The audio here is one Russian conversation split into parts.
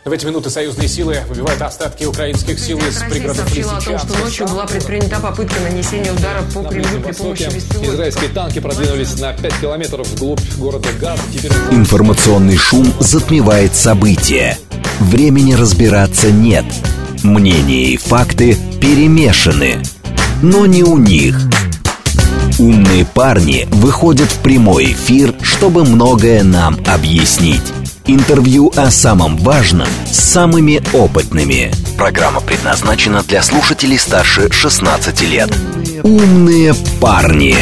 В эти минуты союзные силы выбивают остатки украинских сил из пригородов Лисичанска. Сообщила о том, что ночью была предпринята попытка нанесения удара по Кремлю при помощи беспилотников. Израильские танки продвинулись на 5 километров вглубь города Газа. Информационный шум затмевает события. Времени разбираться нет. Мнения и факты перемешаны. Но не у них. Умные парни выходят в прямой эфир, чтобы многое нам объяснить. Интервью о самом важном с самыми опытными. Программа предназначена для слушателей старше 16 лет. Умные парни.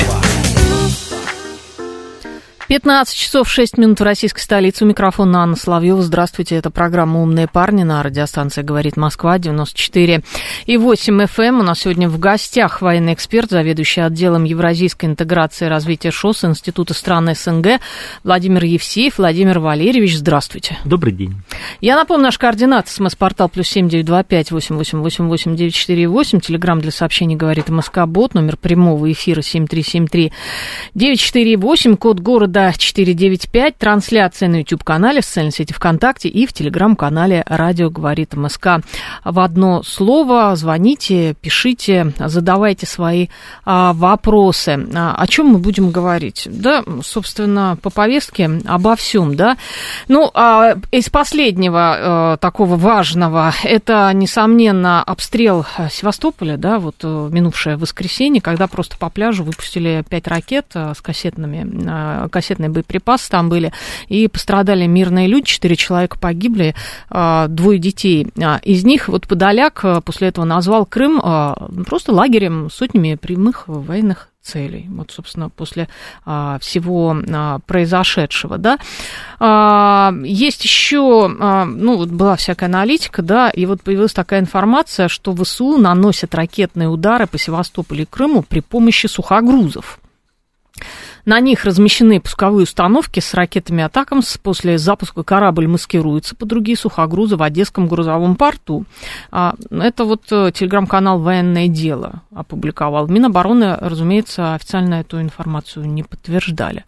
15 часов 6 минут в российской столице. У микрофона Анна Соловьева. Здравствуйте. Это программа «Умные парни» на радиостанции «Говорит Москва», 94,8 FM. У нас сегодня в гостях военный эксперт, заведующий отделом евразийской интеграции и развития ШОС Института стран СНГ Владимир Евсеев. Владимир Валерьевич, здравствуйте. Добрый день. Я напомню, наш координат. СМС-портал +7 925 888 948. Телеграмм для сообщений «Говорит МСК-бот». Номер прямого эфира 7373 948. Код города 495, трансляция на YouTube-канале, в социальной сети ВКонтакте и в Телеграм-канале «Радио говорит МСК». В одно слово звоните, пишите, задавайте свои вопросы. О чем мы будем говорить? Да, собственно, по повестке обо всем, да. Ну, из последнего такого важного, это, несомненно, обстрел Севастополя, да, вот минувшее воскресенье, когда просто по пляжу выпустили 5 ракет с кассетные боеприпасы там были, и пострадали мирные люди, 4 человека погибли, 2 детей. Из них вот Подоляк после этого назвал Крым просто лагерем с сотнями прямых военных целей. Вот, собственно, после всего произошедшего, да. Есть еще, ну, вот была всякая аналитика, да, и вот появилась такая информация, что ВСУ наносят ракетные удары по Севастополю и Крыму при помощи сухогрузов. На них размещены пусковые установки с ракетами «Атакамс». После запуска корабль маскируется под другие сухогрузы в Одесском грузовом порту. Это вот телеграм-канал «Военное дело» опубликовал. Минобороны, разумеется, официально эту информацию не подтверждали.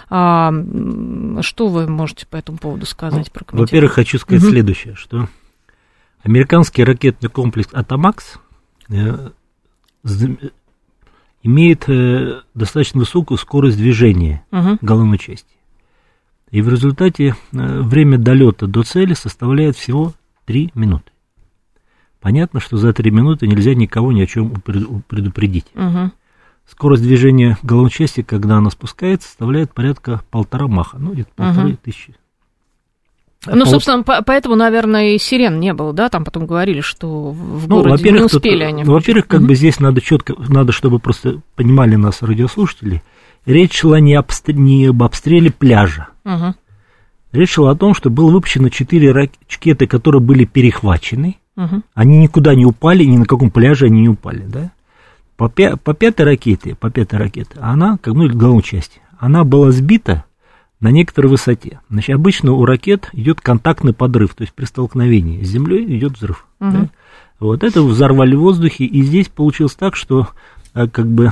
Что вы можете по этому поводу сказать? Во-первых, хочу сказать следующее, что американский ракетный комплекс «Атакамс» имеет достаточно высокую скорость движения головной части. И в результате время долета до цели составляет всего 3 минуты. Понятно, что за 3 минуты нельзя никого ни о чем предупредить. Скорость движения головной части, когда она спускается, составляет порядка 1,5 маха, ну, где-то 1500. Ну, собственно, поэтому, наверное, и сирен не было, да? Там потом говорили, что в городе не успели они. Во-первых, как бы здесь надо четко, чтобы просто понимали нас радиослушатели, речь шла не об обстреле пляжа. Речь шла о том, что было выпущено 4 ракеты, которые были перехвачены. Они никуда не упали, ни на каком пляже они не упали, да? По пятой ракете, она, как ну, головной части, она была сбита на некоторой высоте. Значит, обычно у ракет идет контактный подрыв, то есть при столкновении с землей идет взрыв. Да? Вот это взорвали в воздухе, и здесь получилось так, что как бы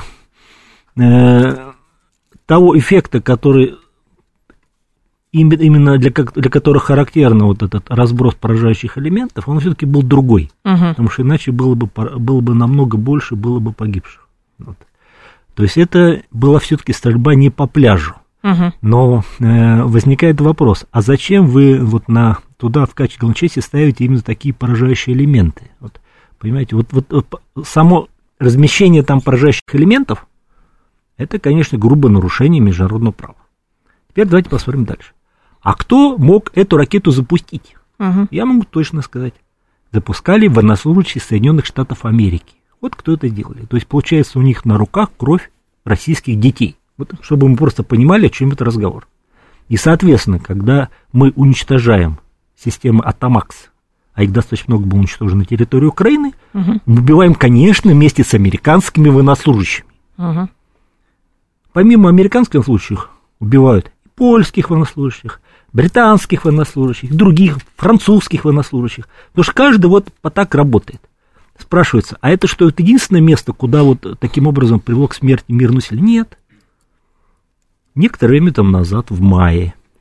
того эффекта, который именно для которого характерно вот этот разброс поражающих элементов, он все-таки был другой, потому что иначе было бы намного больше, было бы погибших. Вот. То есть это была все-таки стрельба не по пляжу. Но возникает вопрос, а зачем вы вот туда в качестве головной части ставите именно такие поражающие элементы? Вот, понимаете, вот само размещение там поражающих элементов, это, конечно, грубое нарушение международного права. Теперь давайте посмотрим дальше. А кто мог эту ракету запустить? Я могу точно сказать. Запускали военнослужащие Соединенных Штатов Америки. Вот кто это делали. То есть, получается, у них на руках кровь российских детей. Вот, чтобы мы просто понимали, о чем это разговор. И, соответственно, когда мы уничтожаем системы «Атакамс», а их достаточно много было уничтожено на территории Украины, мы убиваем, конечно, вместе с американскими военнослужащими. Помимо американских военнослужащих убивают и польских военнослужащих, британских военнослужащих, других, французских военнослужащих. Потому что каждый вот так работает. Спрашивается, а это что, это единственное место, куда вот таким образом привело к смерти мирного населения? Нет. Некоторое время там назад, в мае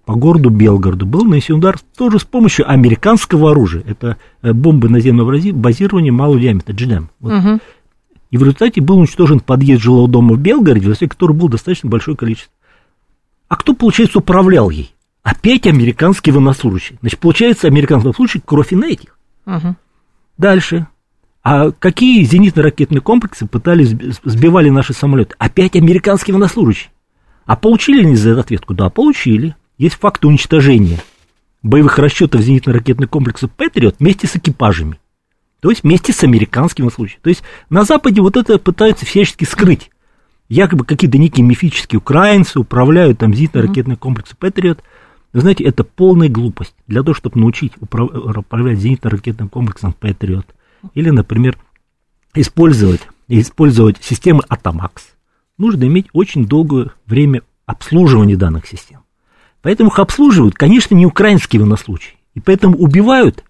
по городу Белгороду был нанесен удар тоже с помощью американского оружия. Это бомбы наземного базирования малого диаметра, GDAM. Вот. И в результате был уничтожен подъезд жилого дома в Белгороде, в котором было достаточно большое количество. А кто, получается, управлял ей? Опять американские военнослужащие. Значит, получается, американские военнослужащие кровь и на этих. Дальше. А какие зенитно-ракетные комплексы сбивали наши самолеты? Опять американские военнослужащие. А получили они за это ответку? Да, получили. Есть факты уничтожения боевых расчетов зенитно-ракетных комплексов «Патриот» вместе с экипажами. То есть вместе с американскими военнослужащими. То есть на Западе вот это пытаются всячески скрыть. Якобы какие-то некие мифические украинцы управляют там зенитно-ракетные комплексы «Патриот». Вы знаете, это полная глупость. Для того, чтобы научить управлять зенитно-ракетным комплексом «Патриот», или, например, использовать системы «Атомакс», нужно иметь очень долгое время обслуживания данных систем. Поэтому их обслуживают, конечно, не украинские военнослужащие. И поэтому убивают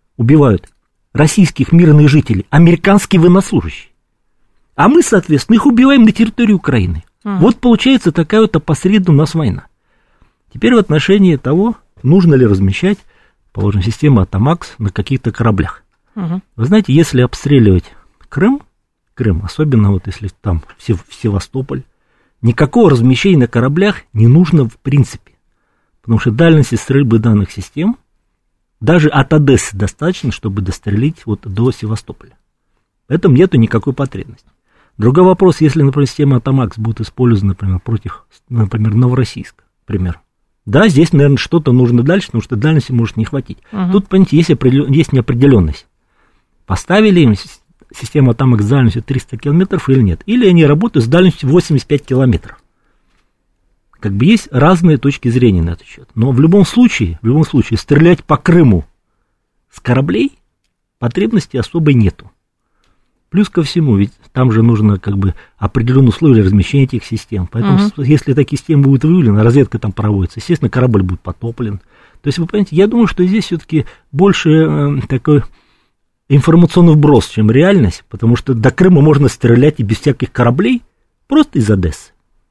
российских мирных жителей американские военнослужащие. А мы, соответственно, их убиваем на территории Украины. Вот получается такая вот опосредованная у нас война. Теперь в отношении того, нужно ли размещать, положим, систему «Атомакс» на каких-то кораблях. Вы знаете, если обстреливать Крым, особенно вот если там Севастополь, никакого размещения на кораблях не нужно в принципе. Потому что дальности стрельбы данных систем даже от Одессы достаточно, чтобы дострелить вот до Севастополя. Поэтому нету никакой потребности. Другой вопрос, если, например, система «Атомакс» будет использована, например, против, например, Новороссийска, например. Да, здесь, наверное, что-то нужно дальше, потому что дальности может не хватить. Тут, понимаете, есть неопределенность. Поставили им систему «Атомакс» с дальностью 300 километров или нет. Или они работают с дальностью 85 километров. Как бы есть разные точки зрения на этот счет. Но в любом случае, стрелять по Крыму с кораблей потребности особой нету. Плюс ко всему, ведь там же нужно как бы определенные условия для размещения этих систем. Поэтому, если такие системы будут выявлены, разведка там проводится, естественно, корабль будет потоплен. То есть, вы понимаете, я думаю, что здесь все-таки больше такой информационный вброс, чем реальность, потому что до Крыма можно стрелять и без всяких кораблей, просто из Одессы.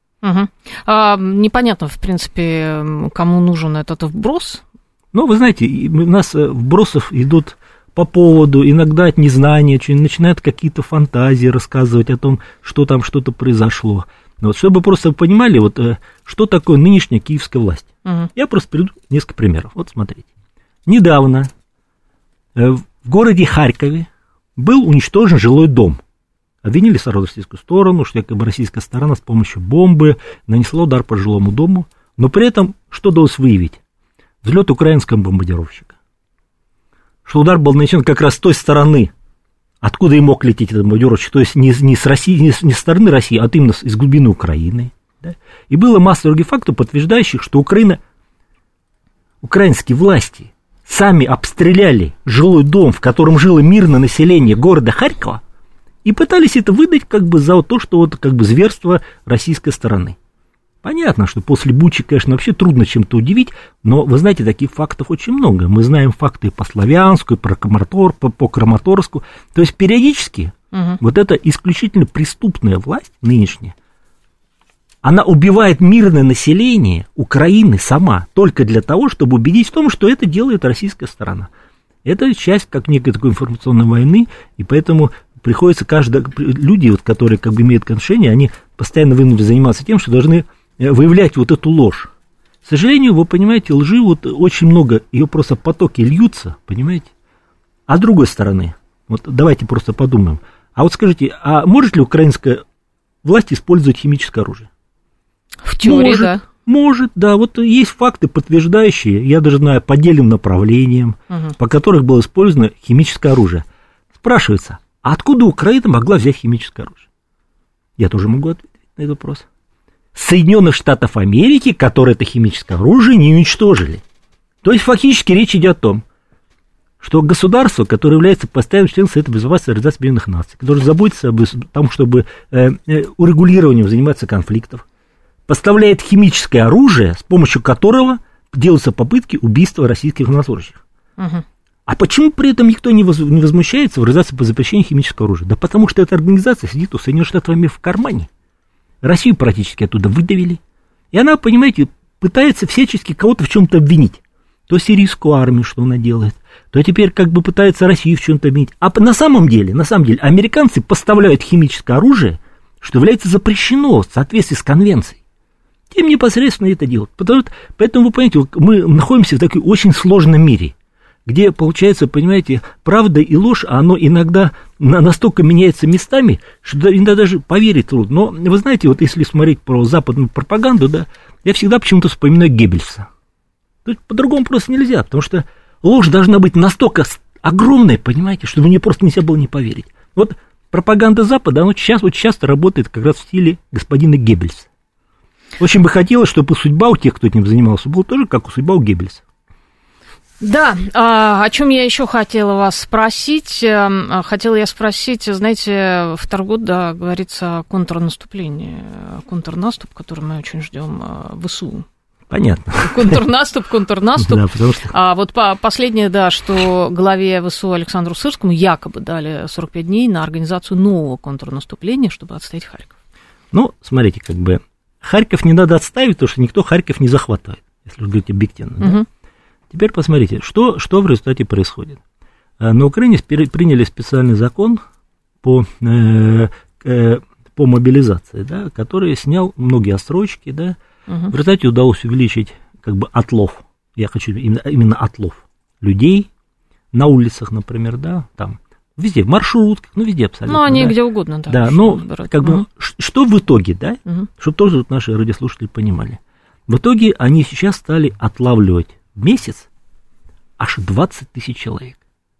Непонятно, в принципе, кому нужен этот вброс. Ну, вы знаете, у нас вбросов идут по поводу, иногда от незнания, начинают какие-то фантазии рассказывать о том, что там что-то произошло. Вот, чтобы просто вы понимали, вот, что такое нынешняя киевская власть. Я просто приведу несколько примеров. Вот смотрите. Недавно в городе Харькове был уничтожен жилой дом. Обвинили сразу российскую сторону, что якобы российская сторона с помощью бомбы нанесла удар по жилому дому, но при этом что удалось выявить? Взлет украинского бомбардировщика. Что удар был нанесен как раз с той стороны, откуда и мог лететь этот бомбардировщик, то есть не с России, не с стороны России, а именно из глубины Украины. Да? И было масса других фактов, подтверждающих, что украинские власти сами обстреляли жилой дом, в котором жило мирное население города Харькова, и пытались это выдать как бы за то, что вот как бы зверство российской стороны. Понятно, что после Бучи, конечно, вообще трудно чем-то удивить, но, вы знаете, таких фактов очень много. Мы знаем факты по Славянску, и по Краматорску. То есть периодически вот эта исключительно преступная власть нынешняя, она убивает мирное население Украины сама, только для того, чтобы убедить в том, что это делает российская сторона. Это часть как некой такой информационной войны, и поэтому приходится люди, вот, которые как бы имеют отношение, они постоянно вынуждены заниматься тем, что должны выявлять вот эту ложь. К сожалению, вы понимаете, лжи вот очень много, ее просто потоки льются, понимаете? А с другой стороны, вот давайте просто подумаем, а вот скажите, а может ли украинская власть использовать химическое оружие? В теории, да. Может, да, вот есть факты, подтверждающие, я даже знаю, по отдельным направлениям, по которых было использовано химическое оружие. Спрашивается, а откуда Украина могла взять химическое оружие? Я тоже могу ответить на этот вопрос. Соединенных Штатов Америки, которые это химическое оружие не уничтожили. То есть фактически речь идет о том, что государство, которое является постоянным членом Совета Безопасности Организации Объединенных Наций, которое заботится об том, чтобы урегулированием заниматься конфликтов, поставляет химическое оружие, с помощью которого делаются попытки убийства российских военнослужащих. А почему при этом никто не возмущается в Организации по запрещению химического оружия? Да потому что эта организация сидит у Соединенных Штатов Америки в кармане. Россию практически оттуда выдавили. И она, понимаете, пытается всячески кого-то в чем-то обвинить. То сирийскую армию, что она делает, то теперь как бы пытается Россию в чем-то обвинить. А на самом деле, американцы поставляют химическое оружие, что является запрещено в соответствии с конвенцией. Им непосредственно это делают. Поэтому, вы понимаете, мы находимся в таком очень сложном мире, где, получается, понимаете, правда и ложь, оно иногда настолько меняется местами, что иногда даже поверить трудно. Но, вы знаете, вот если смотреть про западную пропаганду, да, я всегда почему-то вспоминаю Геббельса. Тут по-другому просто нельзя, потому что ложь должна быть настолько огромная, понимаете, что мне просто нельзя было не поверить. Вот пропаганда Запада, она часто работает как раз в стиле господина Геббельса. Очень бы хотелось, чтобы судьба у тех, кто этим занимался, была тоже как судьба у Геббельса. Да, о чем я еще хотела вас спросить? Хотела я спросить, знаете, второй год, да, говорится, контрнаступление, контрнаступ, который мы очень ждем, ВСУ. Понятно. Контрнаступ. Да, потому что... А вот последнее, да, что главе ВСУ Александру Сырскому якобы дали 45 дней на организацию нового контрнаступления, чтобы отстоять Харьков. Ну, смотрите, как бы Харьков не надо отставить, потому что никто Харьков не захватывает, если вы говорите объективно. Да? Теперь посмотрите, что в результате происходит. На Украине приняли специальный закон по мобилизации, да, который снял многие отсрочки, да. В результате удалось увеличить как бы отлов, я хочу именно отлов людей на улицах, например, да, там, везде, в маршрутках, ну, везде абсолютно. Ну, они да. где угодно. Да, но как бы, что в итоге, да, чтобы тоже вот наши радиослушатели понимали. В итоге они сейчас стали отлавливать в месяц аж 20 тысяч человек.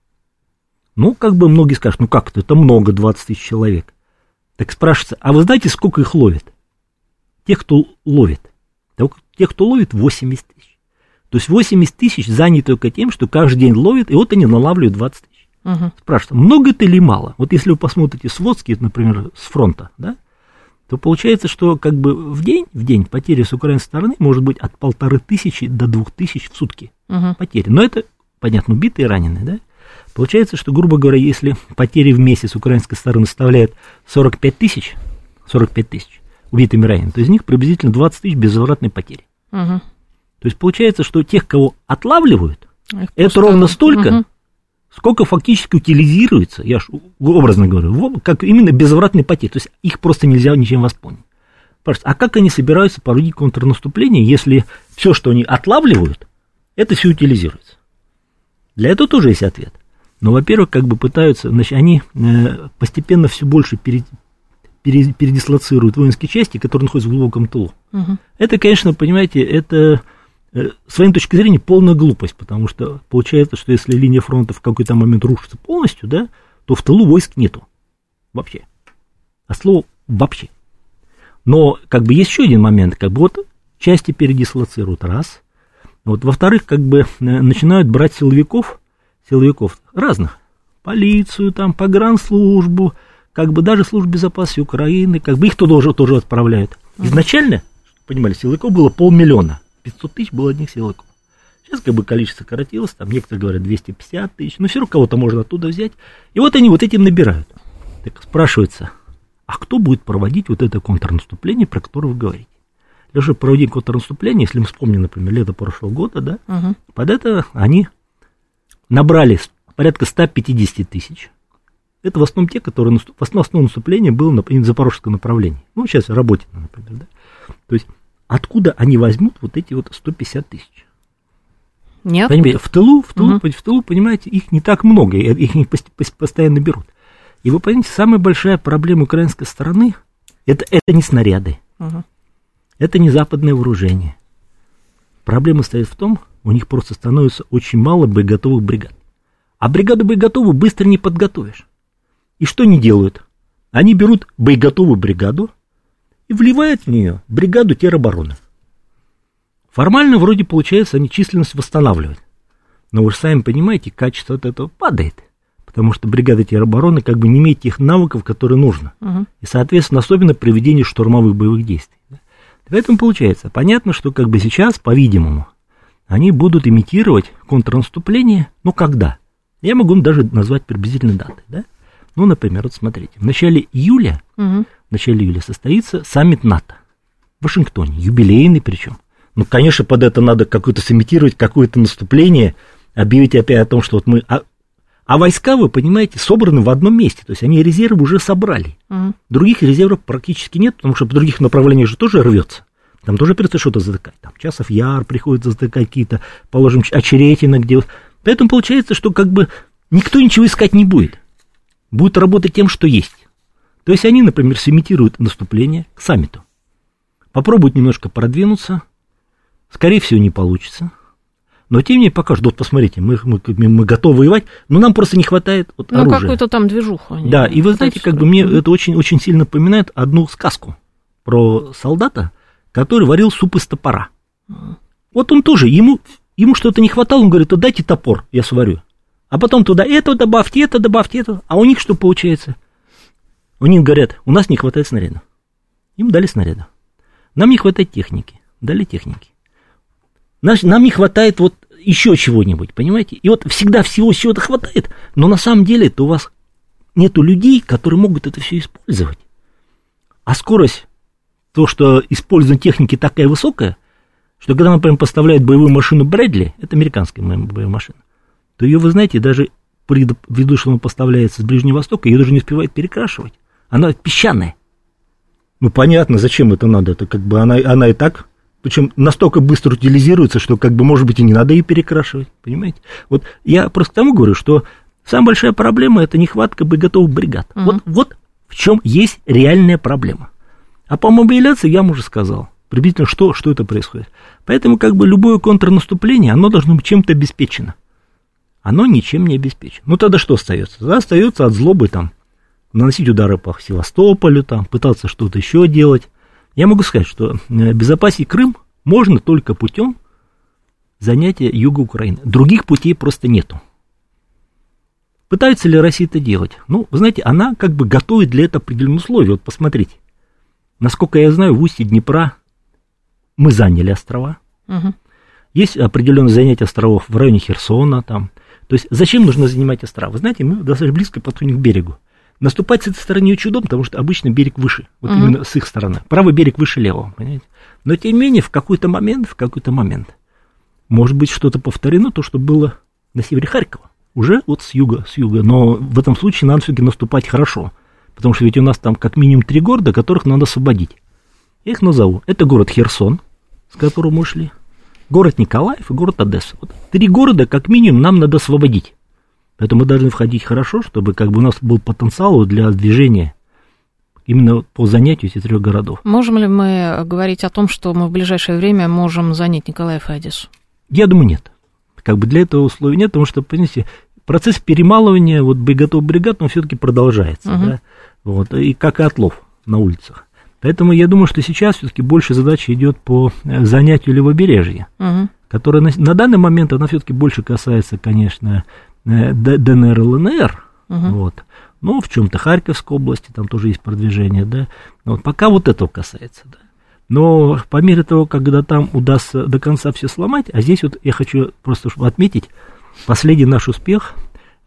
Ну, как бы многие скажут, ну как это много, 20 тысяч человек. Так спрашивается, а вы знаете, сколько их ловят? Тех, кто ловит. Тех, кто ловит, 80 тысяч. То есть 80 тысяч заняты только тем, что каждый день ловят, и вот они налавливают 20 тысяч. Спрашивается, много это или мало? Вот если вы посмотрите сводки, например, с фронта, да, то получается, что как бы в день потери с украинской стороны может быть от 1500 до 2000 в сутки потери. Но это, понятно, убитые и раненые, да? Получается, что, грубо говоря, если потери в месяц украинской стороны составляют 45 тысяч убитыми и ранеными, то из них приблизительно 20 тысяч безвозвратной потери. То есть получается, что тех, кого отлавливают, это ровно столько, сколько фактически утилизируется, я ж образно говорю, как именно безвозвратные потери. То есть их просто нельзя ничем восполнить. А как они собираются проводить контрнаступление, если все, что они отлавливают, это все утилизируется? Для этого тоже есть ответ. Но, во-первых, как бы пытаются, значит, они постепенно все больше передислоцируют воинские части, которые находятся в глубоком тылу. Это, конечно, понимаете, это с военной точки зрения полная глупость, потому что получается, что если линия фронта в какой-то момент рушится полностью, да, то в тылу войск нету вообще. А слово вообще. Но как бы есть еще один момент, как бы вот части передислоцируют, раз. Вот, во-вторых, как бы начинают брать силовиков разных, полицию, там, погранслужбу, как бы даже службу безопасности Украины, как бы их тоже отправляют. Изначально, понимали, силовиков было 500 000, 500 тысяч было одних силовиков. Сейчас как бы количество сократилось, там некоторые говорят 250 тысяч, но все равно кого-то можно оттуда взять. И вот они вот этим набирают. Так спрашивается, а кто будет проводить вот это контрнаступление, про которое вы говорите? Для того, чтобы проводить контрнаступление, если мы вспомним, например, лето прошлого года, да, под это они набрали порядка 150 тысяч. Это в основном те, которые... Основное наступление было на запорожском направлении. Ну, сейчас Работино, например, да. То есть, откуда они возьмут вот эти вот 150 тысяч? Нет. Понимаете, в тылу, понимаете, их не так много, их не постоянно берут. И вы понимаете, самая большая проблема украинской стороны это не снаряды, это не западное вооружение. Проблема стоит в том, у них просто становится очень мало боеготовых бригад. А бригаду боеготовую быстро не подготовишь. И что они делают? Они берут боеготовую бригаду и вливают в нее бригаду теробороны. Формально вроде получается, они численность восстанавливают. Но вы же сами понимаете, качество от этого падает. Потому что бригада теробороны как бы не имеет тех навыков, которые нужно. И, соответственно, особенно при ведении штурмовых боевых действий. Поэтому получается, понятно, что как бы сейчас, по-видимому, они будут имитировать контрнаступление, но когда? Я могу даже назвать приблизительные даты, да? Ну, например, вот смотрите, в начале июля состоится саммит НАТО в Вашингтоне, юбилейный причем. Ну, конечно, под это надо какое-то сымитировать, какое-то наступление, объявить опять о том, что вот мы... А войска, вы понимаете, собраны в одном месте, то есть они резервы уже собрали. Других резервов практически нет, потому что по других направлениях же тоже рвется. Там тоже придется что-то затыкать. Там Часов Яр приходится затыкать какие-то, положим, Очеретино, где... Поэтому получается, что как бы никто ничего искать не будет. Будет работать тем, что есть. То есть они, например, сымитируют наступление к саммиту. Попробуют немножко продвинуться. Скорее всего, не получится. Но тем не менее покажут, вот посмотрите, мы готовы воевать, но нам просто не хватает оружия. Ну, какую-то там движуху. Да, и вы знаете, как бы мне это очень, очень сильно напоминает одну сказку про солдата, который варил суп из топора. Вот он тоже, ему что-то не хватало, он говорит, дайте топор, я сварю. А потом туда это добавьте, это. А у них что получается? У них говорят, у нас не хватает снарядов. Им дали снаряды. Нам не хватает техники, дали техники. Нам не хватает вот еще чего-нибудь, понимаете? И вот всегда всего-то хватает, но на самом деле это у вас нету людей, которые могут это все использовать. А скорость, то, что использование техники такая высокая, что когда, например, поставляют боевую машину Брэдли, это американская боевая машина, то ее, вы знаете, даже ввиду, что она поставляется с Ближнего Востока, ее даже не успевает перекрашивать. Она песчаная. Ну, понятно, зачем это надо, это как бы она и так... Причем настолько быстро утилизируется, что, как бы, может быть, и не надо ее перекрашивать, понимаете? Вот я просто к тому говорю, что самая большая проблема – это нехватка боеготовых бригад. Вот в чем есть реальная проблема. А по мобилизации я вам уже сказал, приблизительно, что это происходит. Поэтому, как бы, любое контрнаступление, оно должно быть чем-то обеспечено. Оно ничем не обеспечено. Ну, тогда что остается? Тогда остается от злобы, там, наносить удары по Севастополю, там, пытаться что-то еще делать. Я могу сказать, что обезопасить Крым можно только путем занятия юга Украины. Других путей просто нету. Пытается ли Россия это делать? Ну, вы знаете, она как бы готовит для этого определенные условия. Вот посмотрите. Насколько я знаю, в устье Днепра мы заняли острова. Есть определенные занятия островов в районе Херсона. Там. То есть зачем нужно занимать острова? Вы знаете, мы достаточно близко подходим к берегу. Наступать с этой стороны очень удобно, потому что обычно берег выше, вот именно с их стороны. Правый берег выше левого, понимаете? Но тем не менее, в какой-то момент, может быть, что-то повторено, то, что было на севере Харькова, уже вот с юга, но в этом случае надо все-таки наступать хорошо, потому что ведь у нас там как минимум 3 города, которых надо освободить. Я их назову. Это город Херсон, с которого мы шли, город Николаев и город Одесса. Вот 3 города как минимум нам надо освободить. Поэтому мы должны входить хорошо, чтобы как бы у нас был потенциал для движения именно по занятию этих 3 городов. Можем ли мы говорить о том, что мы в ближайшее время можем занять Николаев и Одессу? Я думаю, нет. Как бы для этого условий нет, потому что, понимаете, процесс перемалывания вот боеготовых бригад, он все-таки продолжается, да? Вот, и как и отлов на улицах. Поэтому я думаю, что сейчас все-таки больше задача идет по занятию левобережья, которое на данный момент, она все-таки больше касается, конечно, ДНР и ЛНР, вот. Но в чем-то Харьковской области, там тоже есть продвижение, да, вот, пока вот этого касается, да. Но по мере того, когда там удастся до конца все сломать, а здесь вот я хочу просто отметить последний наш успех,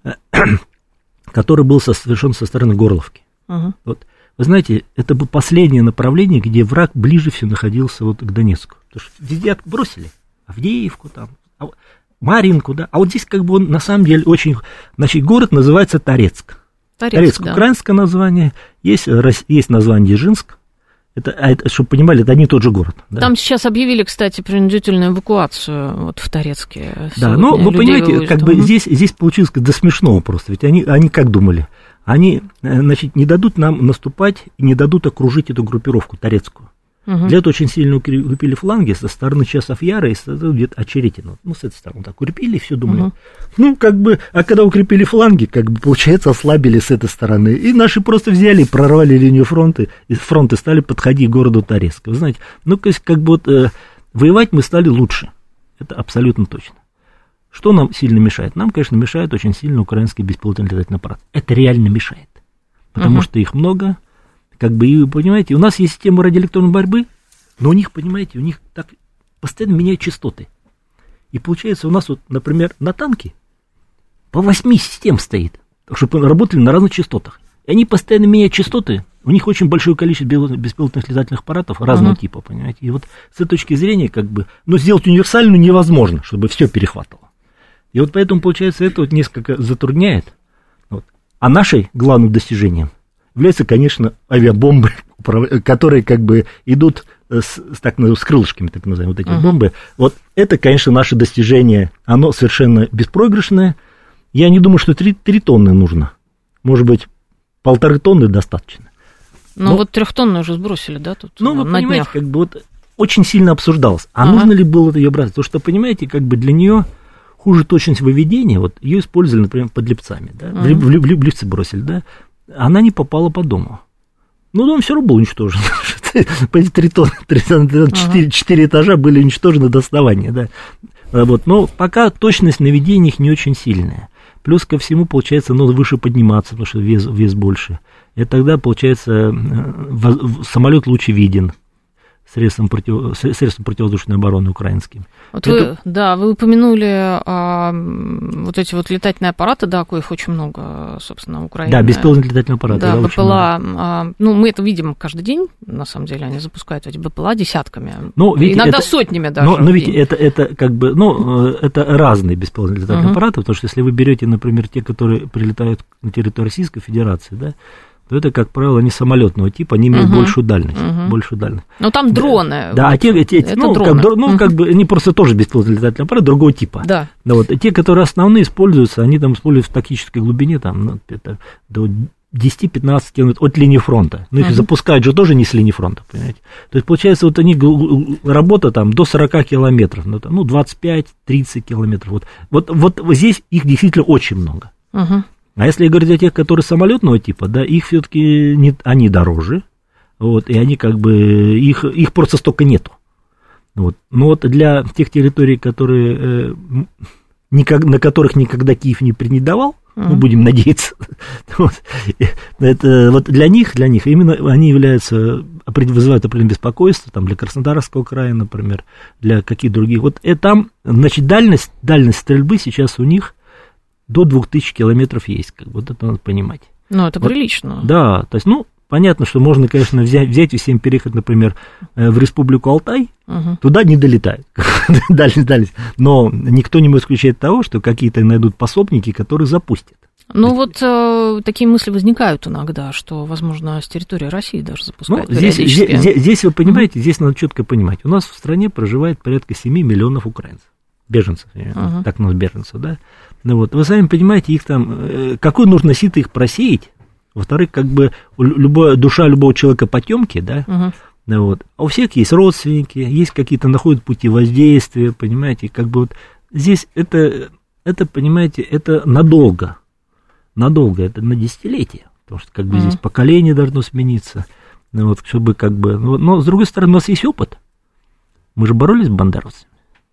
который был совершен со стороны Горловки. Вот. Вы знаете, это было последнее направление, где враг ближе всего находился вот к Донецку. Потому что везде бросили, Авдеевку там, Марьинку, да, а вот здесь как бы он на самом деле очень, значит, город называется Торецк. Торецк, да. Украинское название, есть название Ежинск, это, чтобы понимали, это один и тот же город. Да. Там сейчас объявили, кстати, принудительную эвакуацию вот в Торецке. Да, но вы понимаете, как бы здесь получилось до смешного просто, ведь они как думали? Они, значит, не дадут нам наступать и не дадут окружить эту группировку Торецкую. Для этого очень сильно укрепили фланги со стороны Часов Яра и где-то Очеретино. Ну, с этой стороны так укрепили, все думали. Ну, как бы, а когда укрепили фланги, как бы, получается, ослабили с этой стороны. И наши просто взяли, прорвали линию фронта, и фронты стали подходить к городу Торецк. Вы знаете, ну, то есть, как бы, вот, воевать мы стали лучше. Это абсолютно точно. Что нам сильно мешает? Нам, конечно, мешает очень сильно украинский беспилотный летательный аппарат. Это реально мешает. Потому что их много. Как бы, и вы понимаете, у нас есть система радиоэлектронной борьбы, но у них, понимаете, у них так постоянно меняют частоты. И получается, у нас вот, например, на танке по 8 систем стоит, чтобы работали на разных частотах. И они постоянно меняют частоты, У них очень большое количество беспилотных летательных аппаратов разного типа, понимаете. И вот с этой точки зрения, как бы, ну, сделать универсальную невозможно, чтобы все перехватывало. И вот поэтому, получается, это вот несколько затрудняет. Вот. А нашим главным достижением являются, конечно, авиабомбы, которые как бы идут с крылышками, так называемые, вот эти бомбы. Вот это, конечно, наше достижение, оно совершенно беспроигрышное. Я не думаю, что 3 тонны нужно. Может быть, 1,5 тонны достаточно. Ну, вот 3-тонную уже сбросили, да, тут ну, вы на понимаете, днях. как бы вот очень сильно обсуждалось. А нужно ли было ее брать? Потому что, понимаете, как бы для нее хуже точность выведения, вот ее использовали, например, под Липцами, да, в Липцы бросили, да, она не попала по дому. Ну, дом все равно был уничтожен. 3 тонны, 4 этажа были уничтожены до основания, да. Вот, но пока точность наведения их не очень сильная. Плюс ко всему, получается, надо выше подниматься, потому что вес больше. И тогда, получается, самолет лучше виден средством противовоздушной обороны украинским. Вот вы упомянули вот эти вот летательные аппараты, да, коих очень много, собственно, в Украине. Да, беспилотные летательные аппараты. Да, БПЛА, ну, мы это видим каждый день, на самом деле, они запускают эти БПЛА десятками, иногда сотнями даже. Но ведь это как бы, ну, это разные беспилотные летательные аппараты, потому что если вы берете, например, те, которые прилетают на территорию Российской Федерации, да, то это, как правило, не самолетного типа, они имеют большую дальность. Ну, там дроны. Да, а те ну, дроны. Как бы, они просто тоже беспилотные летательные аппараты другого типа. Да. Да, вот, и те, которые основные используются, они там используются в тактической глубине, там, ну, это, до 10-15 километров от линии фронта. Но их запускают же тоже не с линии фронта, понимаете. То есть, получается, вот они, работа там до 40 километров, ну, 25-30 километров. Вот здесь их действительно очень много. А если говорить о тех, которые самолетного типа, да, их все-таки они дороже, вот, и они как бы, их просто столько нету. Вот. Но вот для тех территорий, которые, на которых никогда Киев не претендовал, мы будем надеяться, вот, это, вот для них именно они вызывают определенное беспокойство, там, для Краснодарского края, например, для каких-то других. Вот там, значит, дальность стрельбы сейчас у них до 2000 километров есть, как бы, вот это надо понимать. Ну, это вот, прилично. Да, то есть, ну, понятно, что можно, конечно, взять и всем переехать, например, в Республику Алтай, туда не долетают, дальность, но никто не может исключать того, что какие-то найдут пособники, которые запустят. Ну, вот такие мысли возникают иногда, что, возможно, с территории России даже запускают. Ну, здесь вы понимаете, здесь надо четко понимать, у нас в стране проживает порядка 7 миллионов украинцев, беженцев, так называемых беженцев, да. Ну, вот, вы сами понимаете, их там, какой нужно сито их просеять, во-вторых, как бы душа любого человека потемки, да, ну, вот, а у всех есть родственники, есть какие-то, находят пути воздействия, понимаете, как бы вот здесь это понимаете, это надолго, это на десятилетия, потому что как бы здесь поколение должно смениться, ну, вот, чтобы как бы, но с другой стороны, у нас есть опыт, мы же боролись с бандеровцами,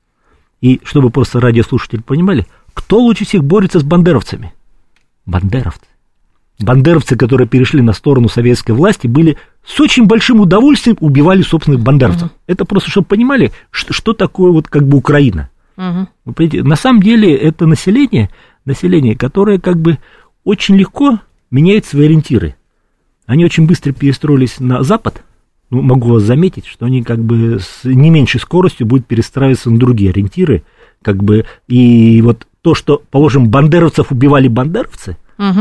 и чтобы просто радиослушатели понимали, кто лучше всех борется с бандеровцами? Бандеровцы. Бандеровцы, которые перешли на сторону советской власти, были с очень большим удовольствием убивали собственных бандеровцев. Это просто, чтобы понимали, что такое вот как бы Украина. Вы понимаете, на самом деле это население, которое как бы очень легко меняет свои ориентиры. Они очень быстро перестроились на Запад. Ну, могу вас заметить, что они как бы с не меньшей скоростью будут перестраиваться на другие ориентиры. Как бы, и вот то, что, положим, бандеровцев убивали бандеровцы,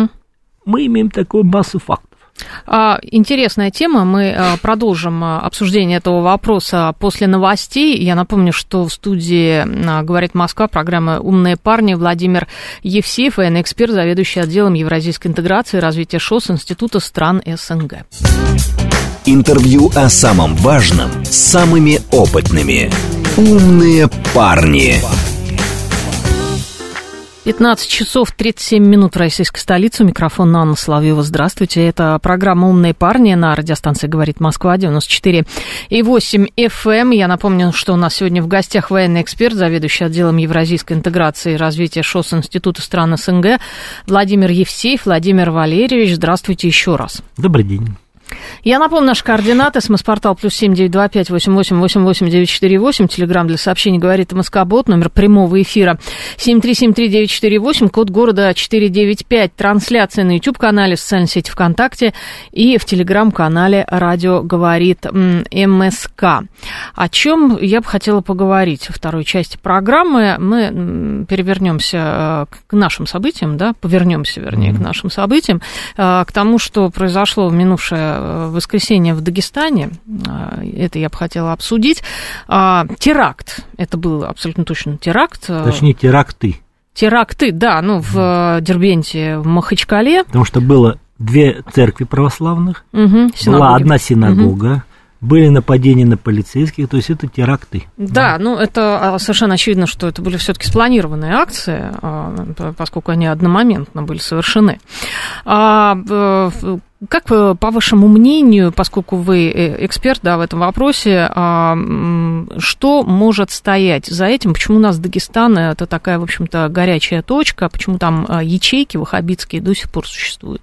мы имеем такую массу фактов. Интересная тема. Мы продолжим обсуждение этого вопроса после новостей. Я напомню, что в студии «Говорит Москва» программы «Умные парни» Владимир Евсеев, военный эксперт, заведующий отделом евразийской интеграции и развития ШОС Института стран СНГ. Интервью о самом важном с самыми опытными. «Умные парни». 15 часов 37 минут в российской столице. Микрофон Анна Соловьева. Здравствуйте. Это программа «Умные парни» на радиостанции «Говорит Москва» 94,8 FM. Я напомню, что у нас сегодня в гостях военный эксперт, заведующий отделом евразийской интеграции и развития ШОС Института стран СНГ Владимир Евсеев. Владимир Валерьевич, здравствуйте еще раз. Добрый день. Я напомню, наши координаты. СМС-портал +7 925 88 88 948. Телеграмм для сообщений «Говорит МСК-бот». Номер прямого эфира 7373948. Код города 495. Трансляция на YouTube-канале, в социальной сети ВКонтакте и в Телеграм-канале «Радио говорит МСК». О чем я бы хотела поговорить во второй части программы. Мы перевернемся к нашим событиям, да, повернемся, вернее, к нашим событиям, к тому, что произошло в минувшее воскресенье в Дагестане. Это я бы хотела обсудить. Теракт. Это был абсолютно точно теракт. Точнее, теракты. Теракты, да, в Дербенте, в Махачкале. Потому что было 2 церкви православных, была одна синагога, были нападения на полицейских, то есть это теракты. Да, это совершенно очевидно, что это были все-таки спланированные акции, поскольку они одномоментно были совершены. Как, по вашему мнению, поскольку вы эксперт, да, в этом вопросе, что может стоять за этим? Почему у нас Дагестан – это такая, в общем-то, горячая точка? Почему там ячейки ваххабитские до сих пор существуют?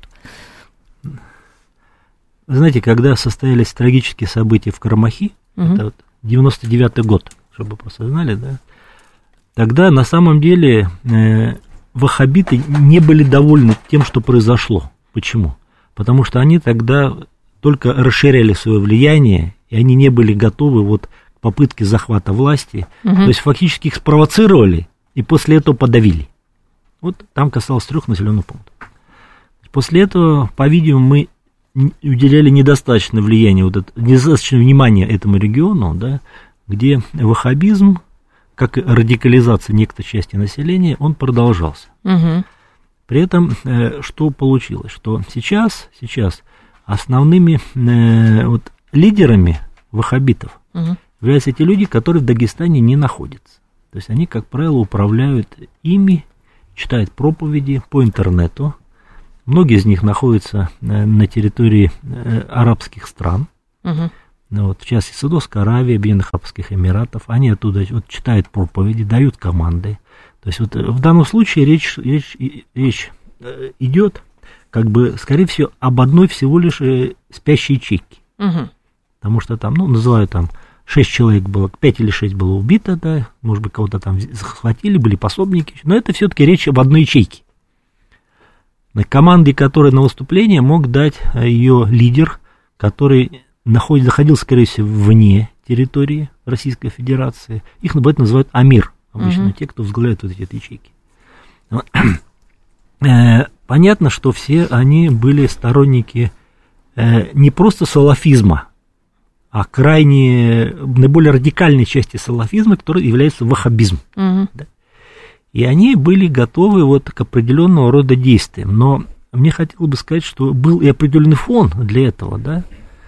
Знаете, когда состоялись трагические события в Карамахи, это 99-й год, чтобы вы просто знали, да, тогда на самом деле ваххабиты не были довольны тем, что произошло. Почему? Потому что они тогда только расширяли свое влияние, и они не были готовы к попытке захвата власти. То есть фактически их спровоцировали, и после этого подавили. Там касалось 3 населенных пунктов. После этого, по-видимому, мы уделяли недостаточно влияния, недостаточно внимания этому региону, да, где ваххабизм, как и радикализация некоторой части населения, он продолжался. При этом, что получилось? Что сейчас основными лидерами ваххабитов являются те люди, которые в Дагестане не находятся. То есть они, как правило, управляют ими, читают проповеди по интернету. Многие из них находятся на территории арабских стран, в частности, Саудовской Аравии, Объединенных Арабских Эмиратов. Они оттуда читают проповеди, дают команды. То есть в данном случае речь идет, скорее всего, об одной всего лишь спящей ячейке. Потому что там, называют 6 человек было, 5 или 6 было убито, да, может быть, кого-то там захватили, были пособники, но это все-таки речь об одной ячейке. Команде, которая на выступление, мог дать ее лидер, который находился, скорее всего, вне территории Российской Федерации. Их называют Амир, обычно те, кто возглавляет эти ячейки. Понятно, что все они были сторонники не просто салафизма, а наиболее радикальной части салафизма, которая является ваххабизм. Да? И они были готовы к определенного рода действиям. Но мне хотелось бы сказать, что был и определенный фон для этого, да?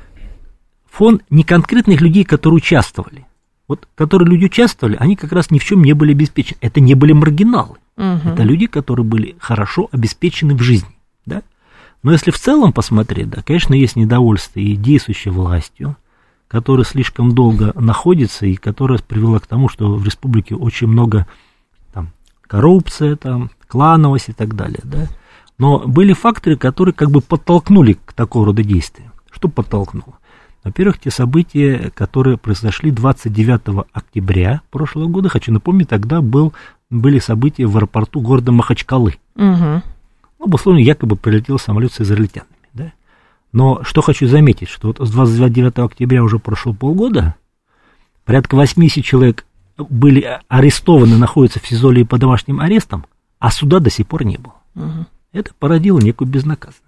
Фон не конкретных людей, которые участвовали. Которые люди участвовали, они как раз ни в чем не были обеспечены. Это не были маргиналы. Это люди, которые были хорошо обеспечены в жизни, да? Но если в целом посмотреть, да, конечно, есть недовольство и действующей властью, которая слишком долго находится и которая привела к тому, что в республике очень много коррупция, клановость и так далее, да. Но были факторы, которые подтолкнули к такого рода действиям. Что подтолкнуло? Во-первых, те события, которые произошли 29 октября прошлого года, хочу напомнить, тогда были события в аэропорту города Махачкалы. Условно, якобы прилетел самолет с израильтянами, да. Но что хочу заметить, что с 29 октября уже прошло полгода, порядка 80 человек были арестованы, находятся в СИЗО и под домашним арестом, а суда до сих пор не было. Это породило некую безнаказанность.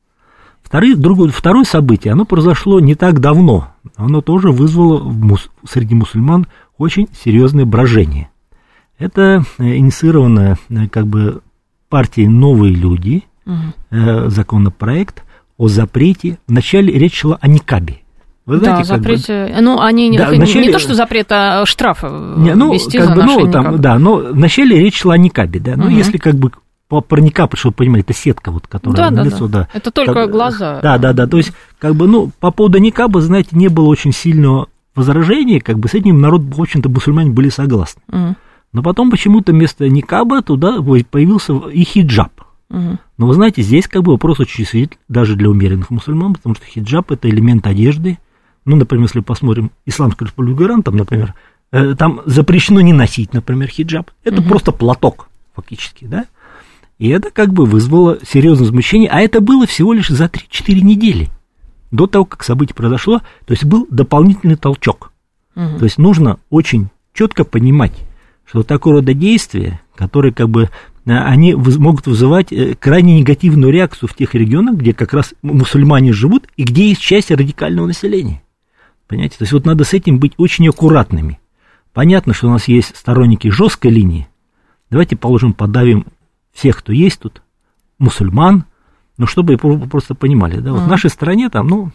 Второе событие, оно произошло не так давно, оно тоже вызвало среди мусульман очень серьезное брожение. Это инициированная партией «Новые люди» законопроект о запрете. Вначале речь шла о никабе. Вы знаете, запрете. Они не то, что запрет, а штрафы ввести за ношение никаба. Но вначале речь шла о никабе, да. Если про никаб, чтобы вы понимали, это сетка, которая на лицо, да. Это только глаза. Да. То есть, по поводу никаба, знаете, не было очень сильного возражения, с этим народ, в общем-то, мусульмане были согласны. Но потом почему-то вместо никаба туда появился и хиджаб. Но вы знаете, здесь как бы вопрос очень чувствителен даже для умеренных мусульман, потому что хиджаб – это элемент одежды. Ну, например, если посмотрим Исламскую республику Иран, там, например, там запрещено не носить, например, хиджаб. Это просто платок фактически, да? И это как бы вызвало серьезное возмущение, а это было всего лишь за 3-4 недели до того, как событие произошло, то есть был дополнительный толчок. То есть нужно очень четко понимать, что такого рода действия, которые как бы, они могут вызывать крайне негативную реакцию в тех регионах, где как раз мусульмане живут и где есть часть радикального населения. Понимаете? То есть вот надо с этим быть очень аккуратными. Понятно, что у нас есть сторонники жесткой линии. Давайте положим, подавим всех, кто есть тут, мусульман, ну, чтобы просто понимали, да, вот в нашей стране там, ну,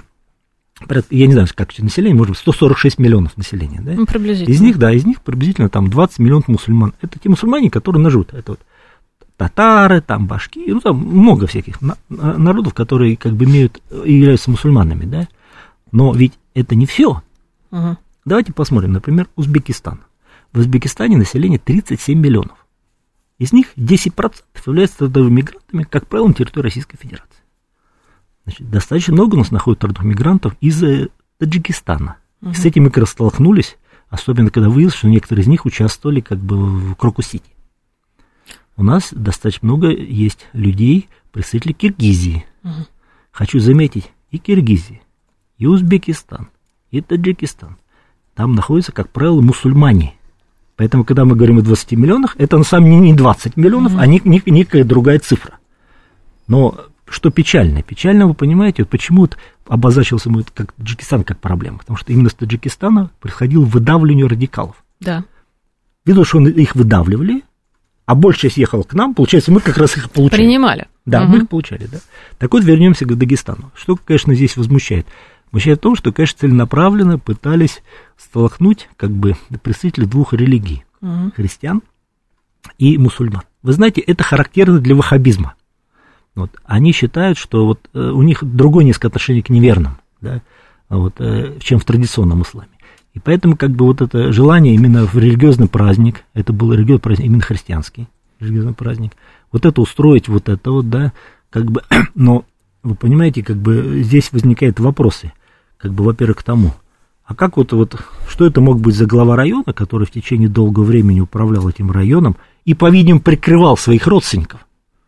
я не знаю, как население, может быть, 146 миллионов населения, да? Ну, приблизительно. Из них приблизительно там 20 миллионов мусульман. Это те мусульмане, которые наживут. Это вот татары, там башки, ну, там много всяких народов, которые как бы являются мусульманами, да? Но ведь это не все. Давайте посмотрим, например, Узбекистан. В Узбекистане население 37 миллионов. Из них 10% являются трудовыми мигрантами, как правило, на территории Российской Федерации. Значит, достаточно много у нас находят трудовых мигрантов из Таджикистана. И с этим мы как раз столкнулись, особенно когда выяснилось, что некоторые из них участвовали как бы в Крокус-Сити. У нас достаточно много есть людей, представителей Киргизии. Хочу заметить, и Киргизия, и Узбекистан, и Таджикистан. Там находятся, как правило, мусульмане. Поэтому, когда мы говорим о 20 миллионах, это на самом деле не 20 миллионов, а некая другая цифра. Но что печально? Печально, вы понимаете, вот почему вот обозначился как Таджикистан как проблема? Потому что именно с Таджикистана происходило выдавливание радикалов. Да. Видно, что их выдавливали, а большая часть ехала к нам, получается, мы как раз их получали. Принимали. Да, мы их получали, да. Так вот, вернемся к Дагестану. Что, конечно, здесь возмущает? Возмущает в том, что, конечно, целенаправленно пытались столкнуть как бы представителей двух религий, христиан и мусульман. Вы знаете, это характерно для ваххабизма. Вот. Они считают, что вот, у них другое несколько отношение к неверным, да, вот, чем в традиционном исламе. И поэтому как бы вот это желание именно в религиозный праздник, это был религиозный праздник, именно христианский религиозный праздник, вот это устроить, вот это вот, да, как бы, но вы понимаете, как бы здесь возникают вопросы, как бы, во-первых, к тому, а как вот, что это мог быть за глава района, который в течение долгого времени управлял этим районом и, по-видимому, прикрывал своих родственников,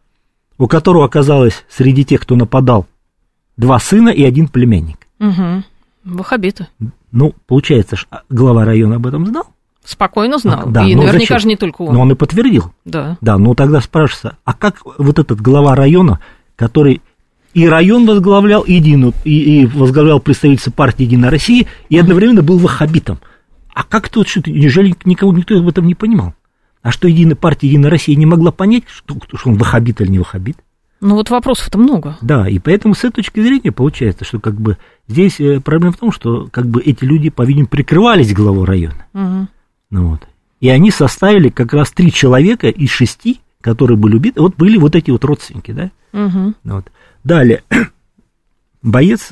у которого оказалось среди тех, кто нападал, 2 сына и 1 племянник. Ваххабиты. Ну, получается, глава района об этом знал? Спокойно знал. Да, и наверняка зачем? же не только он. Но он и подтвердил. Да. Да, ну тогда спрашивается, а как вот этот глава района, который и район возглавлял, и возглавлял представительство партии «Единая Россия», и одновременно был ваххабитом. А как тут, что, неужели никто об этом не понимал? А что партия «Единая Россия» не могла понять, что он ваххабит или не ваххабит? Ну вот вопросов-то много. Да, и поэтому с этой точки зрения получается, что как бы здесь проблема в том, что как бы эти люди, по-видимому, прикрывались главой района. Ну, вот. И они составили как раз 3 человека из 6, которые были убиты, вот были вот эти вот родственники, да? Вот. Далее, боец,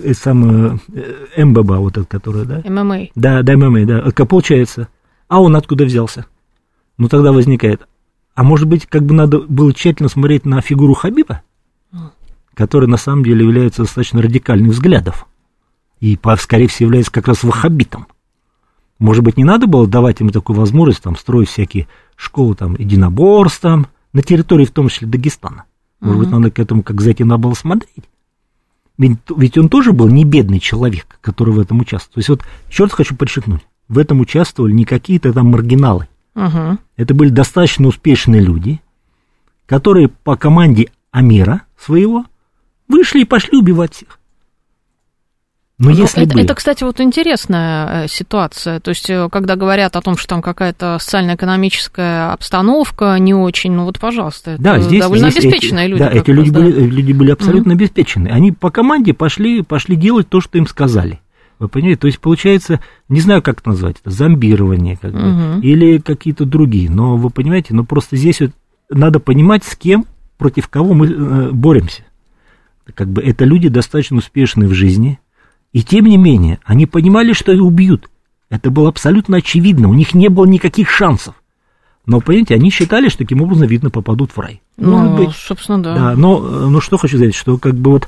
МББ, вот этот, который, да? ММА. Да, ММА, да, получается. А он откуда взялся? Ну, тогда возникает, а может быть, как бы надо было тщательно смотреть на фигуру Хабиба, который на самом деле является достаточно радикальных взглядов и, скорее всего, является как раз ваххабитом. Может быть, не надо было давать ему такую возможность там, строить всякие школы там, единоборств там, на территории, в том числе, Дагестана. Может быть, надо к этому как за этим надо было смотреть. Ведь он тоже был не бедный человек, который в этом участвовал. То есть вот еще раз хочу подчеркнуть, в этом участвовали не какие-то там маргиналы. Это были достаточно успешные люди, которые по команде Амира своего вышли и пошли убивать всех. Но если это, кстати, вот интересная ситуация. То есть, когда говорят о том, что там какая-то социально-экономическая обстановка не очень, ну вот, пожалуйста, это довольно обеспеченные люди. Да, эти люди были абсолютно обеспечены. Они по команде пошли делать то, что им сказали. Вы понимаете? То есть, получается, не знаю, как это назвать, это зомбирование как бы, или какие-то другие. Но вы понимаете, просто здесь вот надо понимать, с кем, против кого мы боремся. Как бы это люди достаточно успешные в жизни. И тем не менее, они понимали, что их убьют. Это было абсолютно очевидно, у них не было никаких шансов. Но, понимаете, они считали, что таким образом, видно, попадут в рай. Может быть. Собственно, да. Да, но что хочу сказать, что как бы вот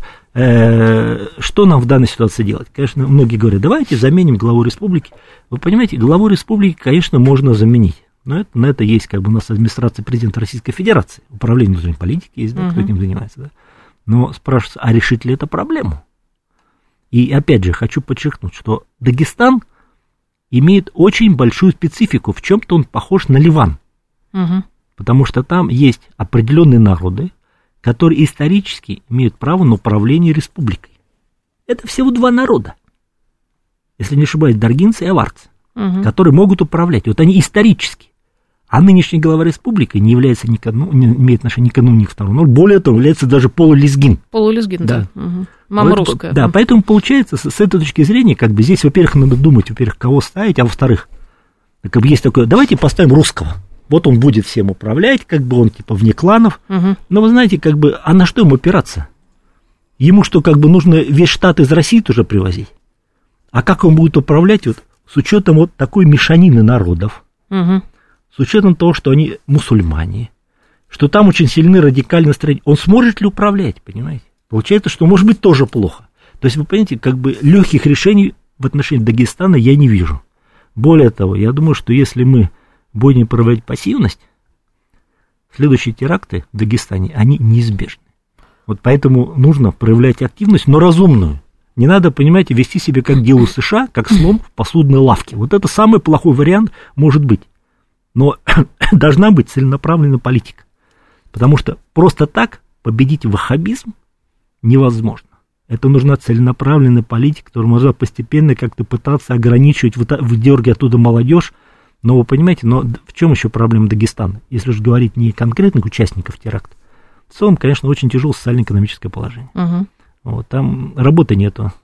что нам в данной ситуации делать? Конечно, многие говорят, давайте заменим главу республики. Вы понимаете, главу республики, конечно, можно заменить. Но на это есть как бы у нас администрация президента Российской Федерации, управление внутренней политики есть, да, кто этим занимается. Да? Но спрашивается, а решит ли это проблему? И опять же, хочу подчеркнуть, что Дагестан имеет очень большую специфику, в чем-то он похож на Ливан. Потому что там есть определенные народы, которые исторически имеют право на управление республикой. Это всего два народа, если не ошибаюсь, даргинцы и аварцы, которые могут управлять. Вот они исторически. А нынешний глава республики не является не имеет отношения ни к одному, ни к второму. Более того, является даже полулезгин. Полулезгин, да. Мама русская. Да, поэтому получается, с этой точки зрения, как бы здесь, во-первых, надо думать, во-первых, кого ставить, а во-вторых, как бы есть такое, давайте поставим русского. Вот он будет всем управлять, как бы он типа вне кланов. Но вы знаете, как бы, а на что ему опираться? Ему что, как бы нужно весь штат из России тоже привозить? А как он будет управлять вот с учетом вот такой мешанины народов? С учетом того, что они мусульмане, что там очень сильны радикальные настроения, он сможет ли управлять, понимаете? Получается, что может быть тоже плохо. То есть, вы понимаете, как бы легких решений в отношении Дагестана я не вижу. Более того, я думаю, что если мы будем проявлять пассивность, следующие теракты в Дагестане, они неизбежны. Вот поэтому нужно проявлять активность, но разумную. Не надо, понимаете, вести себя как делают США, как слон в посудной лавке. Вот это самый плохой вариант может быть. Но должна быть целенаправленная политика. Потому что просто так победить ваххабизм невозможно. Это нужна целенаправленная политика, которая можно постепенно как-то пытаться ограничивать, выдергивать оттуда молодежь. Но вы понимаете, но в чем еще проблема Дагестана? Если уж говорить не конкретных участников теракта, в целом, конечно, очень тяжелое социально-экономическое положение. Вот, там работы нету.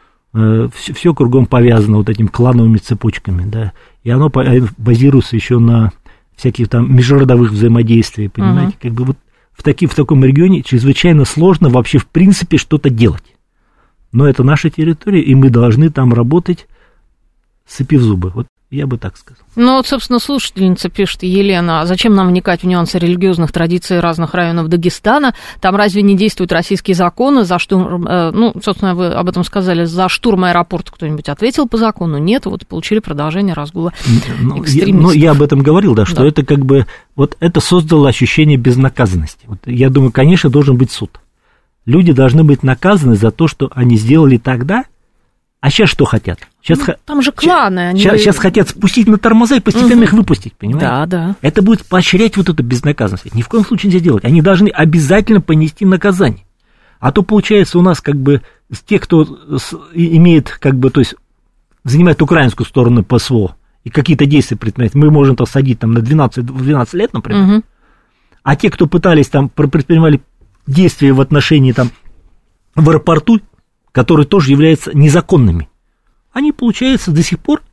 Все кругом повязано вот этими клановыми цепочками, да, и оно базируется еще на всяких там межродовых взаимодействиях, понимаете, как бы вот в таком регионе чрезвычайно сложно вообще в принципе что-то делать, но это наша территория, и мы должны там работать, сцепив зубы, вот я бы так сказал. Ну вот, собственно, слушательница пишет, Елена, а зачем нам вникать в нюансы религиозных традиций разных районов Дагестана? Там разве не действуют российские законы? За штурм, ну, собственно, вы об этом сказали, за штурм аэропорта кто-нибудь ответил по закону? Нет, вот получили продолжение разгула экстремистов. Я об этом говорил, да, что это как бы, вот это создало ощущение безнаказанности. Вот, я думаю, конечно, должен быть суд. Люди должны быть наказаны за то, что они сделали тогда. А сейчас что хотят? Сейчас, там же кланы. Сейчас хотят спустить на тормоза и постепенно их выпустить, понимаете? Да, да. Это будет поощрять вот эту безнаказанность. Ни в коем случае нельзя делать. Они должны обязательно понести наказание. А то получается у нас как бы те, кто имеет, как бы, то есть занимает украинскую сторону ПСО и какие-то действия предпринять, мы можем там садить там, на 12 лет, например. А те, кто пытались там, предпринимали действия в отношении там в аэропорту, которые тоже являются незаконными, они, получается, до сих пор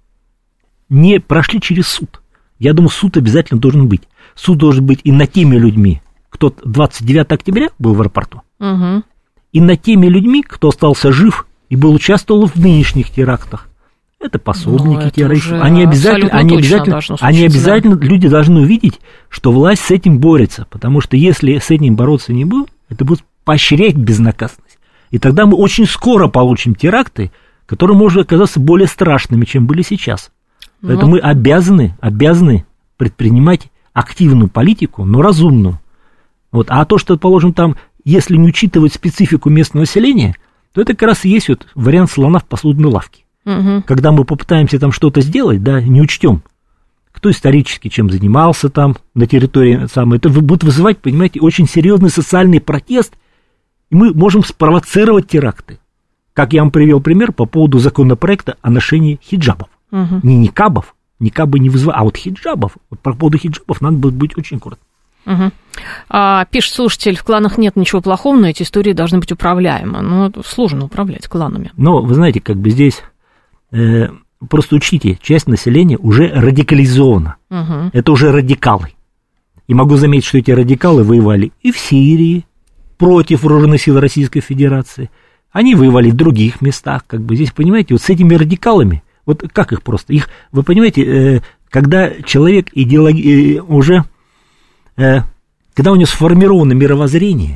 не прошли через суд. Я думаю, суд обязательно должен быть. Суд должен быть и над теми людьми, кто 29 октября был в аэропорту, и над теми людьми, кто остался жив и участвовал в нынешних терактах. Это пособники террористов. Они обязательно, люди должны увидеть, что власть с этим борется, потому что если с этим бороться не будет, это будет поощрять безнаказанность. И тогда мы очень скоро получим теракты, которые, может оказаться более страшными, чем были сейчас. Поэтому мы обязаны предпринимать активную политику, но разумную. Вот. А то, что, положим, там, если не учитывать специфику местного населения, то это как раз и есть вот вариант слона в посудной лавке. Когда мы попытаемся там что-то сделать, да, не учтем, кто исторически чем занимался там на территории, это будет вызывать, понимаете, очень серьезный социальный протест, и мы можем спровоцировать теракты. Как я вам привел пример по поводу законопроекта о ношении хиджабов. Не никабов, никабы не вызывают, а вот хиджабов. Вот по поводу хиджабов надо быть очень аккуратным. Пишет слушатель, в кланах нет ничего плохого, но эти истории должны быть управляемы. Ну, сложно управлять кланами. Но, вы знаете, как бы здесь просто учтите, часть населения уже радикализована. Это уже радикалы. И могу заметить, что эти радикалы воевали и в Сирии против вооруженных сил Российской Федерации. Они воевали в других местах. Как бы здесь, понимаете, вот с этими радикалами, вот как их просто? Вы понимаете, когда человек уже когда у него сформировано мировоззрение,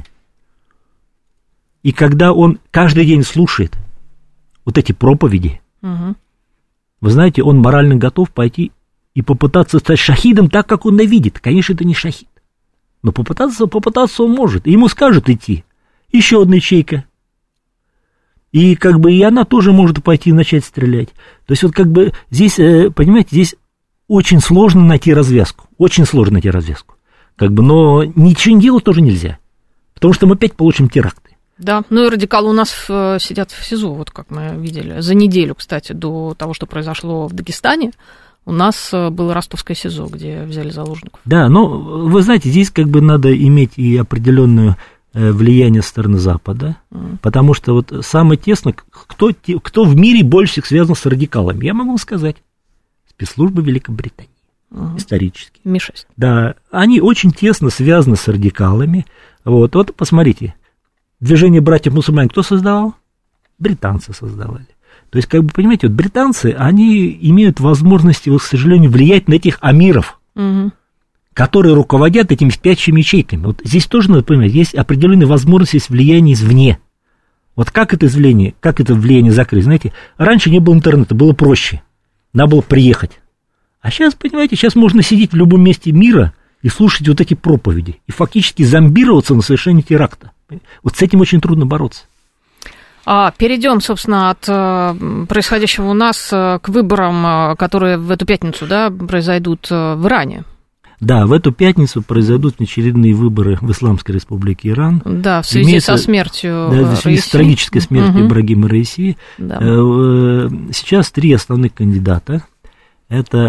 и когда он каждый день слушает вот эти проповеди, вы знаете, он морально готов пойти и попытаться стать шахидом так, как он видит. Конечно, это не шахид, но попытаться он может. И ему скажут идти. Еще одна ячейка. И как бы и она тоже может пойти и начать стрелять. То есть вот как бы здесь, понимаете, здесь очень сложно найти развязку. Очень сложно найти развязку. Как бы, но ничего не делать тоже нельзя. Потому что мы опять получим теракты. Да, ну и радикалы у нас сидят в СИЗО, вот как мы видели. За неделю, кстати, до того, что произошло в Дагестане, у нас было ростовское СИЗО, где взяли заложников. Да, но вы знаете, здесь как бы надо иметь и определенное влияние со стороны Запада, потому что вот самое тесно, кто в мире больше всех связан с радикалами, я могу вам сказать, спецслужбы Великобритании, исторически. МИ-6. Да, они очень тесно связаны с радикалами. Вот посмотрите. Движение братьев-мусульман кто создавал? Британцы создавали. То есть, как бы, понимаете, вот британцы, они имеют возможности, вот, к сожалению, влиять на этих амиров, которые руководят этими спящими ячейками. Вот здесь тоже надо понимать, есть определенные возможности, есть влияние извне. Вот как это влияние закрыть? Знаете, раньше не было интернета, было проще. Надо было приехать. А сейчас, понимаете, сейчас можно сидеть в любом месте мира и слушать вот эти проповеди. И фактически зомбироваться на совершение теракта. Вот с этим очень трудно бороться. Перейдем, собственно, от происходящего у нас к выборам, которые в эту пятницу, да, произойдут в Иране. Да, в эту пятницу произойдут очередные выборы в Исламской Республике Иран. Да, в связи со смертью Раиси. С трагической смертью Ибрагима Раиси. Да. Сейчас 3 основных кандидата. Это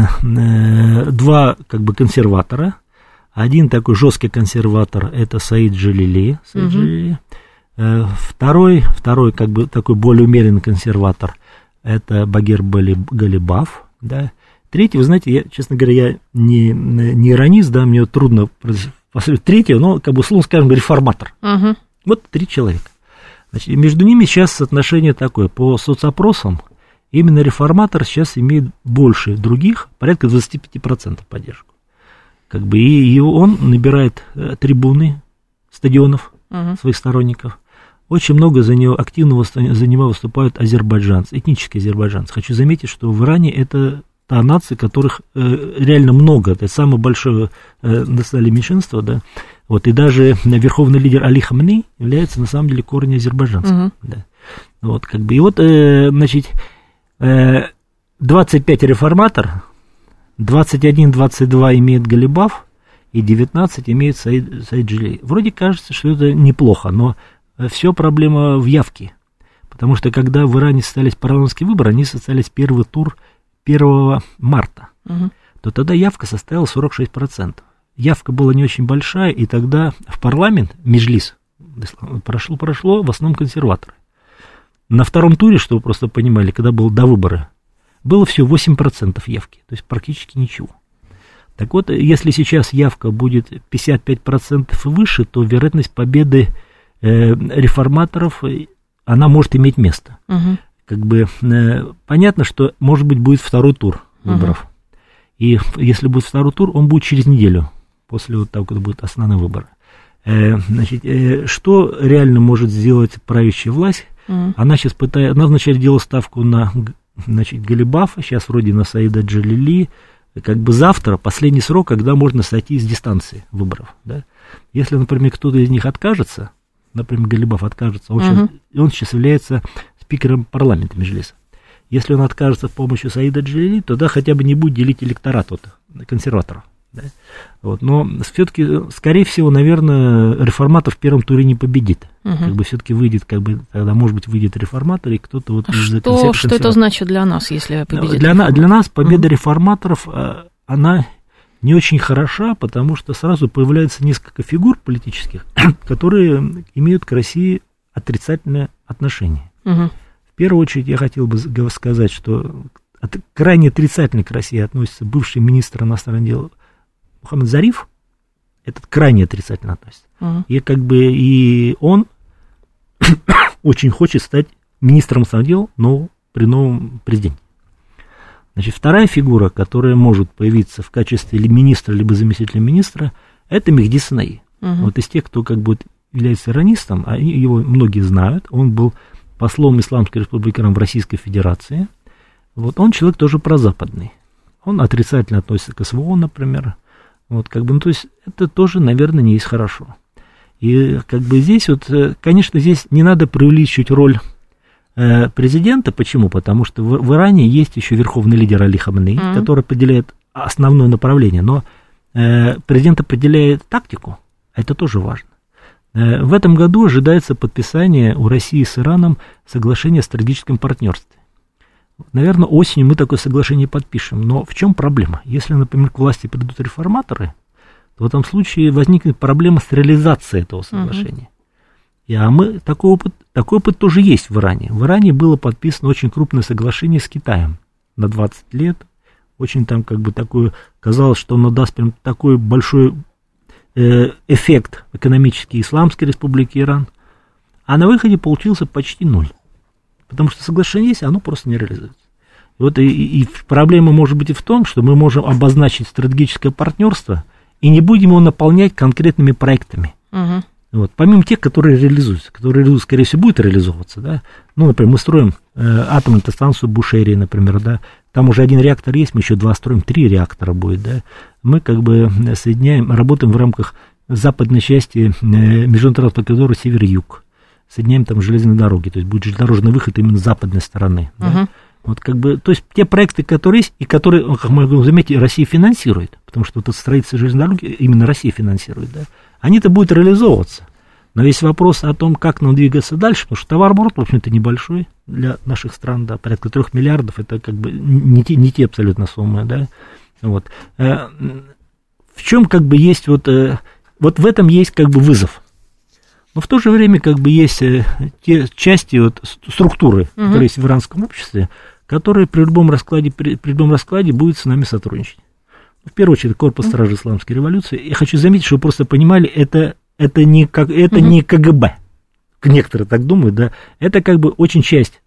2 как бы консерватора. Один такой жесткий консерватор, это Саид Джалили. Второй как бы такой более умеренный консерватор, это Багир Галибаф, да. Третий, вы знаете, я, честно говоря, я не иронист, да, мне трудно посмотреть третьего, но, как бы, условно скажем, реформатор. Вот 3 человека. Значит, между ними сейчас соотношение такое, по соцопросам, именно реформатор сейчас имеет больше других, порядка 25% поддержку. Как бы, и он набирает трибуны стадионов своих сторонников. Очень много за него выступают азербайджанцы, этнические азербайджанцы. Хочу заметить, что в Иране это та нация, которых реально много, это самое большое национальное меньшинство, да. Вот, и даже верховный лидер Али Хамней является на самом деле корнем азербайджанцем. Да. Вот, как бы, и вот, значит, 25 реформатор, 21-22 имеет Галибаф, и 19 имеет Саид Джалили. Вроде кажется, что это неплохо, но все проблема в явке. Потому что когда в Иране состоялись парламентские выборы, они состоялись первый тур 1 марта, то тогда явка составила 46%. Явка была не очень большая, и тогда в парламент, Меджлис, прошло в основном консерваторы. На втором туре, чтобы вы просто понимали, когда было до выбора, было всего 8% явки, то есть практически ничего. Так вот, если сейчас явка будет 55% и выше, то вероятность победы реформаторов, она может иметь место. Как бы понятно, что, может быть, будет второй тур выборов. И если будет второй тур, он будет через неделю, после вот того, когда будут основные выборы. Значит, что реально может сделать правящая власть? Она сейчас она вначале делала ставку на, значит, Галибафа, сейчас вроде на Саида Джалили. Как бы завтра последний срок, когда можно сойти с дистанции выборов. Да? Если, например, кто-то из них откажется, например, Галибаф откажется, он сейчас является спикером парламента Меджлиса. Если он откажется с помощью Саида Джалили, то да, хотя бы не будет делить электорат от консерваторов. Да? Вот, но все-таки, скорее всего, наверное, реформатор в первом туре не победит. Как бы все-таки выйдет, как бы, тогда, может быть, выйдет реформатор, и кто-то вот из консерваторов. Что это значит для нас, если победит? Для нас победа реформаторов, она не очень хороша, потому что сразу появляется несколько фигур политических, которые имеют к России отрицательное отношение. В первую очередь я хотел бы сказать, что крайне отрицательно к России относится бывший министр иностранных дел Мухаммад Зариф. Этот крайне отрицательно относится. И как бы и он очень хочет стать министром иностранных дел, но при новом президенте. Значит, вторая фигура, которая может появиться в качестве министра либо заместителя министра, это Мехди Санаи. Вот из тех, кто как бы является иранистом, его многие знают, он был послом Исламской Республики Иран в Российской Федерации. Вот он человек тоже прозападный. Он отрицательно относится к СВО, например. Вот, как бы, ну, то есть это тоже, наверное, не есть хорошо. И как бы здесь вот, конечно, здесь не надо преувеличивать роль президента. Почему? Потому что в Иране есть еще верховный лидер Али Хамнеи, который определяет основное направление, но президент определяет тактику, а это тоже важно. В этом году ожидается подписание у России с Ираном соглашения о стратегическом партнерстве. Наверное, осенью мы такое соглашение подпишем, но в чем проблема? Если, например, к власти придут реформаторы, то в этом случае возникнет проблема с реализацией этого соглашения. Такой опыт тоже есть в Иране. В Иране было подписано очень крупное соглашение с Китаем на 20 лет. Очень там как бы такое, казалось, что оно даст прям такой большой эффект экономический Исламской Республики Иран. А на выходе получился почти ноль. Потому что соглашение есть, а оно просто не реализуется. Вот и проблема может быть и в том, что мы можем обозначить стратегическое партнерство и не будем его наполнять конкретными проектами. Вот, помимо тех, которые реализуются, скорее всего, будут реализовываться, да. Ну, например, мы строим атомную станцию Бушерия, например, да. Там уже 1 реактор есть, мы еще 2 строим, 3 реактора будет, да. Мы как бы работаем в рамках западной части международного транспортного коридора север-юг. Соединяем там железные дороги, то есть будет железнодорожный выход именно с западной стороны. Да? Вот как бы, то есть те проекты, которые есть, и которые, как мы заметили, Россия финансирует, потому что вот это строительство железной дороги именно Россия финансирует, да, они-то будут реализовываться. Но весь вопрос о том, как нам двигаться дальше, потому что товарооборот, в общем-то, небольшой для наших стран, да, порядка 3 миллиардов, это как бы не те абсолютно суммы, да. Вот. В чем как бы есть вот в этом есть как бы вызов. Но в то же время как бы есть те части вот, структуры, которые есть в иранском обществе, которые при любом раскладе будут с нами сотрудничать. В первую очередь корпус стражи исламской революции. Я хочу заметить, чтобы вы просто понимали, это не КГБ. Некоторые так думают, да. Это как бы очень часть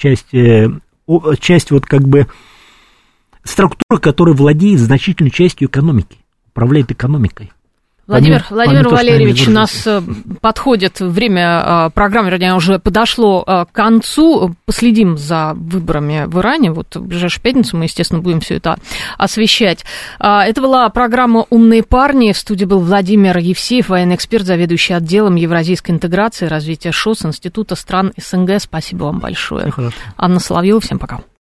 вот как бы структура, которая владеет значительной частью экономики, управляет экономикой. Владимир Валерьевич, у нас подходит время программы, вернее, уже подошло к концу. Последим за выборами в Иране. Вот в ближайшую пятницу мы, естественно, будем все это освещать. Это была программа «Умные парни». В студии был Владимир Евсеев, военный эксперт, заведующий отделом евразийской интеграции и развития ШОС Института стран СНГ. Спасибо вам большое. Анна Соловьева, всем пока.